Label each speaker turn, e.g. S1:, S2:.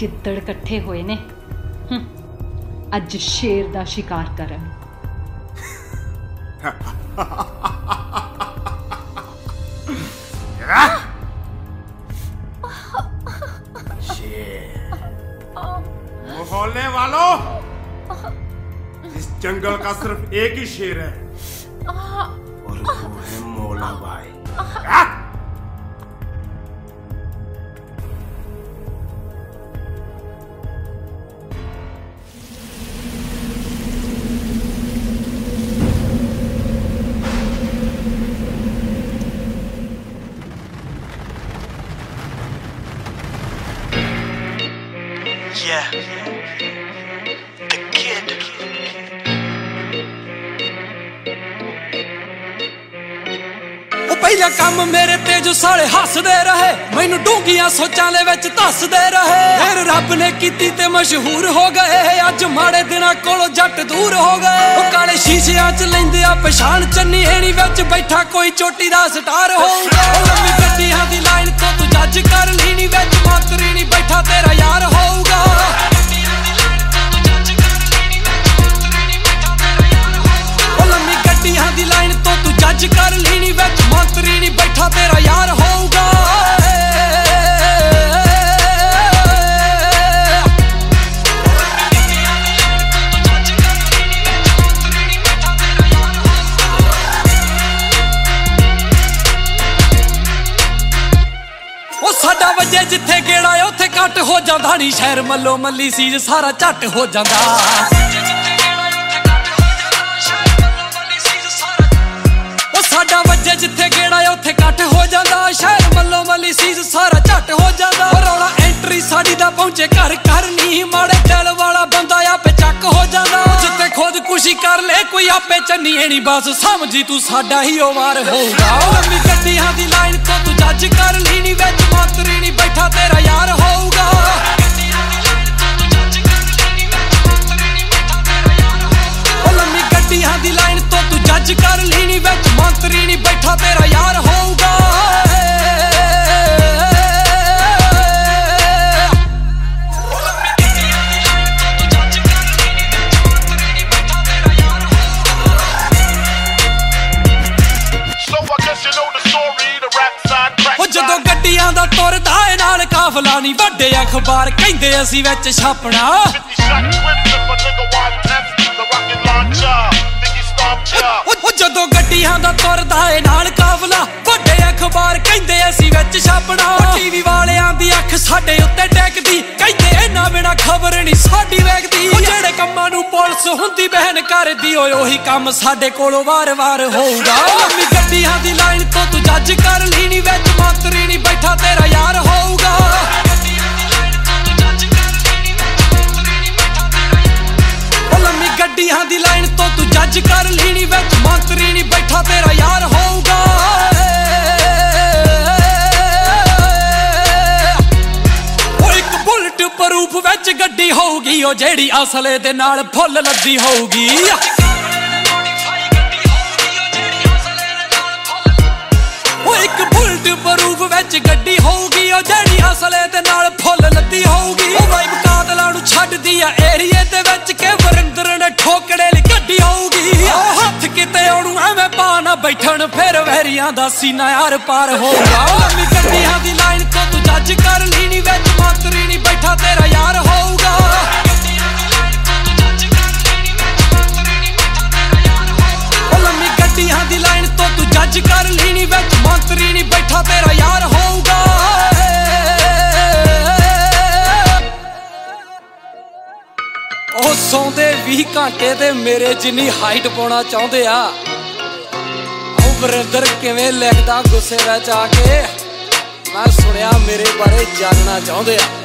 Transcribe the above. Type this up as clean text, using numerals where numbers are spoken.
S1: गिद्दड़ इकट्ठे होए ने अज शेर दा शिकार करन।
S2: मोहल्ले वालों, इस जंगल का सिर्फ एक ही शेर है और वो है मौला भाई।
S3: Yeah, the kid.
S4: ਪਹਿਲਾ ਕੰਮ ਮੇਰੇ ਤੇ ਜੋ ਸਾਲੇ ਹੱਸਦੇ ਰਹੇ, ਮੈਨੂੰ ਡੂੰਘੀਆਂ ਸੋਚਾਂ ਦੇ ਵਿੱਚ ਧੱਸਦੇ ਰਹੇ। ਫਿਰ ਰੱਬ ਨੇ ਕੀਤੀ ਤੇ ਮਸ਼ਹੂਰ ਹੋ ਗਏ, ਅੱਜ ਮਾੜੇ ਦਿਨਾਂ ਕੋਲੋਂ ਜੱਟ ਦੂਰ ਹੋ ਗਏ। ਉਹ ਕਾਲੇ ਸ਼ੀਸ਼ਿਆਂ 'ਚ ਲੈਂਦੇ ਆ ਪਛਾਣ, ਚੰਨੀ ਹੈਣੀ ਵਿੱਚ ਬੈਠਾ ਕੋਈ ਚੋਟੀ ਦਾ ਸਟਾਰ ਹੋਊਗਾ। ਉਹ ਲੰਮੀ ਗੱਡੀਆਂ ਦੀ ਲਾਈਨ ਤੋਂ ਤੂੰ ਜੱਜ ਕਰ ਲਈ ਨੀ, ਵਿੱਚ ਮੰਤਰੀ ਨਹੀਂ ਬੈਠਾ ਤੇਰਾ ਯਾਰ ਹੋਊਗਾ। ਗੱਡੀਆਂ ਦੀ ਲਾਈਨ ਤੋਂ ਤੂੰ ਜੱਜ ਕਰ ਲੈਣੀ, ਵਿੱਚ ਮੰਤਰੀ ਨਹੀਂ ਬੈਠਾ ਤੇਰਾ ਯਾਰ ਹੋਊਗਾ। ਉਹ ਸਾਡਾ ਵਜੇ ਜਿੱਥੇ ਗੇੜਾ ਉੱਥੇ ਕੱਟ ਹੋ ਜਾਂਦਾ ਨੀ, ਸ਼ਹਿਰ ਮੱਲੋ ਮੱਲੀ ਸੀਜ ਸਾਰਾ ਝੱਟ ਹੋ ਜਾਂਦਾ। ਸਾਡਾ ਵਜੇ ਜਿੱਥੇ ਗੇੜਾ ਉੱਥੇ ਇਕੱਠ ਹੋ ਜਾਂਦਾ, ਸ਼ਹਿਰ ਮੱਲੋ ਮੱਲੀ ਸੀਜ਼ ਸਾਰਾ ਝੱਟ ਹੋ ਜਾਂਦਾ। ਰੌਲਾ ਐਂਟਰੀ ਸਾਡੀ ਦਾ ਪਹੁੰਚੇ ਘਰ ਘਰ ਨੀ, ਮਾੜੇ ਦਿਲ ਵਾਲਾ ਬੰਦਾ ਆਪੇ ਚੱਕ ਹੋ ਜਾਂਦਾ। ਜਿੱਥੇ ਖੁਦਕੁਸ਼ੀ ਕਰ ਲੈ ਕੋਈ ਆਪੇ ਚੰਨੀ ਹੈਣੀ, ਬਸ ਸਮਝੀ ਤੂੰ ਸਾਡਾ ਹੀ ਉਹ ਵਾਰ ਹੋਊਗਾ। ਲੰਮੀ ਗੱਡੀਆਂ ਦੀ ਲਾਈਨ ਤੋਂ ਤੂੰ ਜੱਜ ਕਰ ਲਈ ਨੀ, ਵਿੱਚ ਮੰਤਰੀ ਨਹੀਂ ਬੈਠਾ ਤੇਰਾ ਯਾਰ ਹੋਊਗਾ। ਲੰਮੀ ਗੱਡੀਆਂ ਦੀ ਲਾਈਨ ਤੋਂ ਤੂੰ ਜੱਜ ਕਰ ਲਈ ਨੀ, ਵਿੱਚ ਮੰਤਰੀ ਨਹੀਂ ਬੈਠਾ ਤੇਰਾ ਯਾਰ ਹੋਊਗਾ। ਉਹ ਜਦੋਂ ਗੱਡੀਆਂ ਦਾ ਤੁਰਦਾ ਏ ਨਾਲ ਕਾਫਲਾ ਨੀ, ਵੱਡੇ ਅਖਬਾਰ ਕਹਿੰਦੇ ਅਸੀਂ ਵਿੱਚ ਛਾਪਣਾ। ਉਹ ਜਦੋਂ ਗੱਡੀਆਂ ਦਾ ਤੁਰਦਾ ਏ ਨਾਲ ਕਾਫਲਾ, ਵੱਡੇ ਅਖਬਾਰ ਕਹਿੰਦੇ ਅਸੀਂ ਵਿੱਚ ਛਾਪਣਾ। ਟੀਵੀ ਵਾਲਿਆਂ ਦੀ ਅੱਖ ਸਾਡੇ ਉੱਤੇ ਟੈਕਦੀ, ਕਹਿੰਦੇ ਇਹਨਾਂ ਬਿਨਾਂ ਖਬਰ ਨਹੀਂ ਸਾਡੀ ਵੇਖਦੀ। ਜਿਹੜੇ ਕੰਮਾਂ ਨੂੰ ਪੁਲਿਸ ਹੁੰਦੀ ਬਹਿਨ ਕਰਦੀ, ਓਏ ਉਹੀ ਕੰਮ ਸਾਡੇ ਕੋਲੋਂ ਵਾਰ-ਵਾਰ ਹੋਊਗਾ। ਲੰਮੀ ਗੱਡੀਆਂ ਦੀ ਲਾਈਨ ਤੋਂ ਤੂੰ ਜੱਜ ਕਰ ਲਈ ਨੀ, ਵਿੱਚ ਮੰਤਰੀ ਨਹੀਂ ਬੈਠਾ ਤੇਰਾ ਯਾਰ ਹੋਊਗਾ। ਲੰਮੀ ਗੱਡੀਆਂ ਦੀ ਲਾਈਨ ਤੋਂ ਤੂੰ ਜੱਜ ਕਰ ਲਈ ਨੀ, ਵਿੱਚ ਮੰਤਰੀ ਨਹੀਂ ਬੈਠਾ ਤੇਰਾ ਯਾਰ ਹੋਊਗਾ। ਉਹ ਇੱਕ ਬੁਲਟ ਪ੍ਰੂਫ ਵਿੱਚ ਗੱਡੀ ਹੋਊਗੀ, ਉਹ ਜਿਹੜੀ ਅਸਲੇ ਦੇ ਨਾਲ ਫੁੱਲ ਲੱਦੀ ਹੋਊਗੀ। ਉਹ ਇੱਕ ਬੁਲਟ ਪ੍ਰੂਫ ਵਿੱਚ ਗੱਡੀ ਹੋਊਗੀ, ਉਹ ਜਿਹੜੀ ਅਸਲੇ ਦੇ ਨਾਲ ਫੁੱਲ ਲੱਦੀ ਹੋਊਗੀ। ਉਹ ਵਾਈਬ ਕਾਤਲਾਂ ਨੂੰ ਛੱਡਦੀ ਆ ਏਰੀਏ ਦੇ ਵਿੱਚ, ਕਿ ਵਰਿੰਦਰ ਨੇ ਠੋਕੜੇ ਲਈ ਗੱਡੀ ਹੋਊਗੀ। ਹੱਥ ਕਿਤੇ ਉਹਨੂੰ ਐਵੇਂ ਪਾ ਨਾ ਬੈਠਣ, ਫਿਰ ਵਹਿਰੀਆਂ ਦਾ ਸੀਨਾ ਯਾਰ ਪਾਰ ਹੋਊਗਾ। ਲੰਮੀ ਗੱਡੀਆਂ ਦੀ ਲਾਈਨ ਤੋਂ ਤੂੰ ਜੱਜ ਕਰ ਲਈ ਨੀ, ਵਿੱਚ ਮੰਤਰੀ ਨਹੀਂ ਬੈਠਾ ਤੇਰਾ ਯਾਰ ਹੋਊਗਾ। ਲੰਮੀ ਗੱਡੀਆਂ ਦੀ ਲਾਈਨ ਤੋਂ ਤੂੰ ਜੱਜ ਕਰ ਲਈ ਨੀ, ਵਿੱਚ ਮੰਤਰੀ ਨਹੀਂ ਬੈਠਾ ਤੇਰਾ ਯਾਰ ਹੋਊਗਾ। ਉਹ ਸੌਂਦੇ 20 ਘੰਟੇ ਤੇ ਮੇਰੇ ਜਿੰਨੀ ਹਾਈਟ ਪਾਉਣਾ ਚਾਹੁੰਦੇ ਆ। ਉਹ ਵਰਿੰਦਰ ਕਿਵੇਂ ਲਿਖਦਾ ਗੁੱਸੇ ਵਿੱਚ ਆ ਕੇ, ਮੈਂ ਸੁਣਿਆ ਮੇਰੇ ਬਾਰੇ ਜਾਣਨਾ ਚਾਹੁੰਦੇ ਆ।